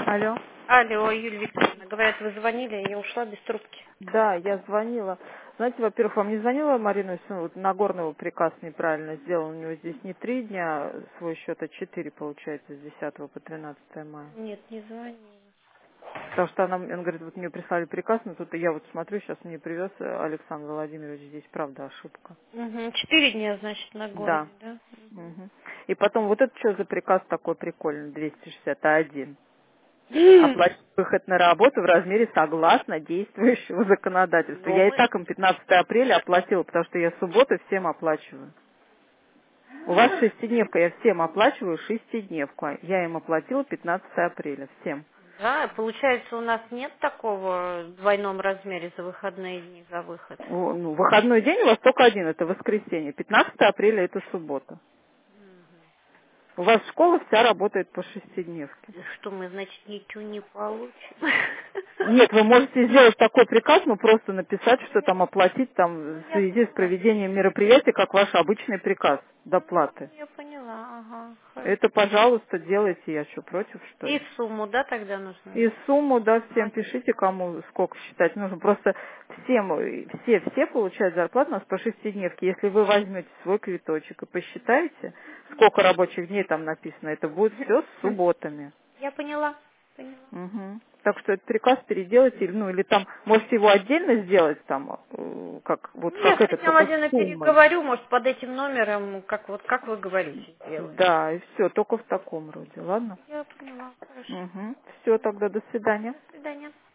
Алло. Алло, Юлия Викторовна, говорят, вы звонили, я ушла без трубки. Да, я звонила. Знаете, во-первых, вам не звонила Марина Исуновна? Вот Нагорного приказ неправильно сделан. У него здесь не 3 дня свой счет, а 4 получается, с 10 по 13 мая. Нет, не звонила. Потому что он говорит, вот мне прислали приказ, но тут я вот смотрю, сейчас мне привез Александр Владимирович, здесь правда ошибка. Угу. 4 дня, значит, на Да. горный, да? Мгм. И потом, вот это что за приказ такой прикольный, 261? Оплатить выход на работу в размере согласно действующего законодательства. Ну, Я и мы... так им 15 апреля оплатила, потому что я субботу всем оплачиваю. У вас шестидневка, я всем оплачиваю шестидневку. Я им оплатила 15 апреля, всем. Да, получается, у нас нет такого в двойном размере за выходные дни, за выход. Ну, выходной день у вас только один, это воскресенье. 15 апреля это суббота. У вас школа вся работает по шестидневке. Что мы, значит, ничего не получим? Нет, вы можете сделать такой приказ, но просто написать, что там оплатить там Ну, в я связи с поняла. проведением мероприятия, как ваш обычный приказ доплаты. Я поняла, ага, хорошо. Это, пожалуйста, делайте, я что, против, что И ли? сумму, да, тогда нужно? И сумму, да, всем Ага. пишите, кому сколько считать нужно. Просто всем, все получают зарплату у нас по шестидневке. Если вы возьмете свой квиточек и посчитаете, сколько рабочих дней там написано, это будет все с субботами. Я поняла, поняла. Мгм. Так что этот приказ переделайте, ну или там, можете его отдельно сделать, там, как, вот Ну, я как с этот, Татьяной только с Владимировной суммой. переговорю, может, под этим номером, как вы говорите, сделать. Да, и все, только в таком роде, ладно? Я поняла, хорошо. Все, тогда до свидания. До свидания.